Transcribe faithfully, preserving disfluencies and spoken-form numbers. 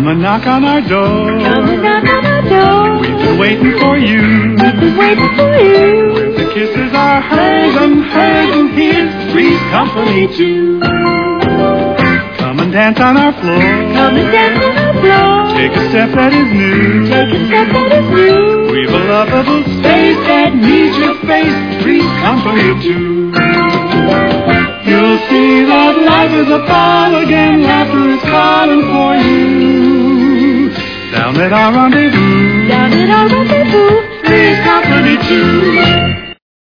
Come and knock on our door. Come and knock on our door. We've been waiting for you. We've been waiting for you. Where the kisses are hers and hers and here's Three's Company too. Come and dance on our floor. Come and dance on our floor. Take a step that is new. Take a step that is new. We've a lovable space that needs your face. Three's Company too. You'll see that life is a ball again. Laughter is calling for you. Down at our rendezvous. Down at our rendezvous. Three's Company too.